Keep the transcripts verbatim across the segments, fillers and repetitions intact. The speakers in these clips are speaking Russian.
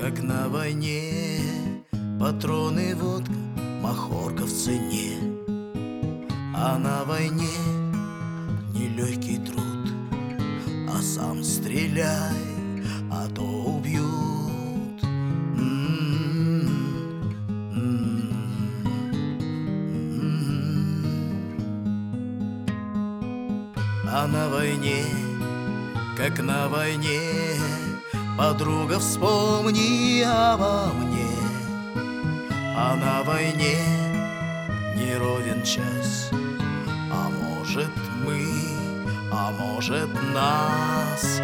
как на войне. Патроны, водка, махорка в цене. А на войне нелегкий труд. А сам стреляй, а то убьют. А на войне, как на войне, подруга, вспомни обо мне. А на войне не ровен час, а может мы, а может нас.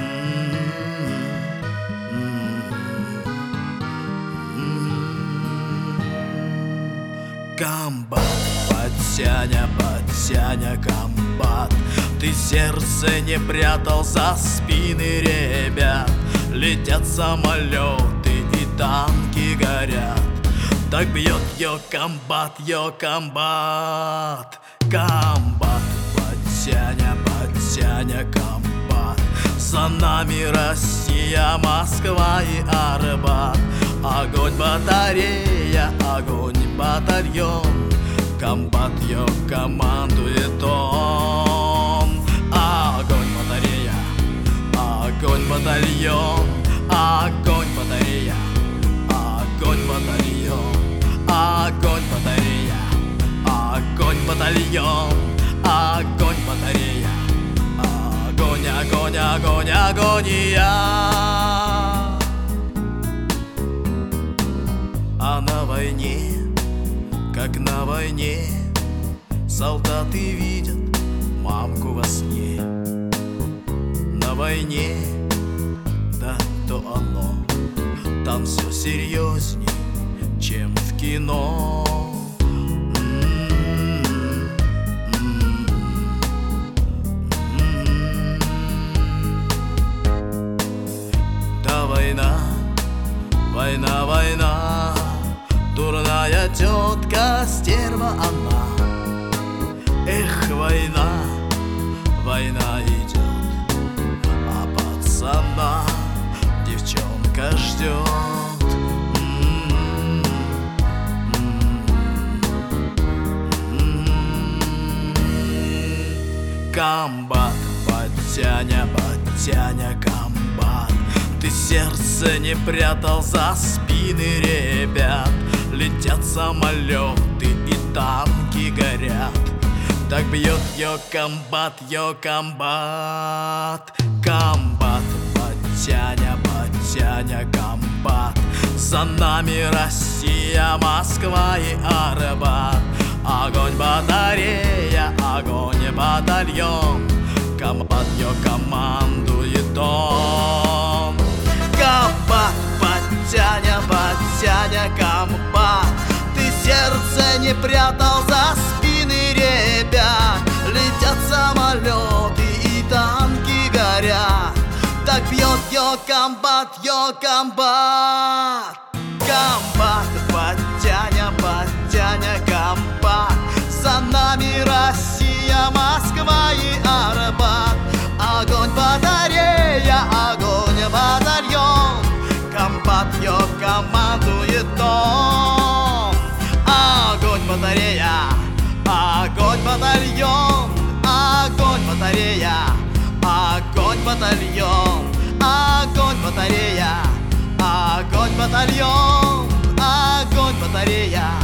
Комбат, подтяня, подтяня, комбат. Ты сердце не прятал за спины ребят. Летят самолеты и танки горят. Так бьет ее комбат, ее комбат. Комбат, подтяня, подтяня, комбат. За нами Россия, Москва и Арбат. Огонь батарея, огонь батальон. Комбат ее командует он. Огонь батарея, огонь батальон. Огонь батарея, огонь батальон. Огонь батарея, огонь батальон. Огонь батарея, огонь, огонь, огонь, агония. А на войне, как на войне, солдаты видят мамку во сне. На войне, да, то оно, там все серьезней, чем в кино. Да, война, война, война. Дурная тетка, стерва она. Эх, война, война идет, а пацана девчонка ждет. Комбат, подтяня, подтяня, комбат. Ты сердце не прятал за спины ребят. Летят самолеты и танки горят. Так бьет ее комбат, ее комбат. Комбат, подтяня, подтяня, комбат. За нами Россия, Москва и Арбат. Огонь батарея, огонь батальон. Комбат ее командует он. Комбат, подтяня, подтяня, комбат. Ты сердце не прятал за спины ребят. Летят самолеты и танки горят. Так бьет ее комбат, ее комбат. Комбат, подтяня, подтяня, комбат. За нами Россия, Москва и Арбат. Огонь батарея, огонь батальон. Комбат ее командует он. Огонь батарея, огонь батальон. Огонь батарея, огонь батальон. Огонь батарея, огонь батальон. Огонь батарея.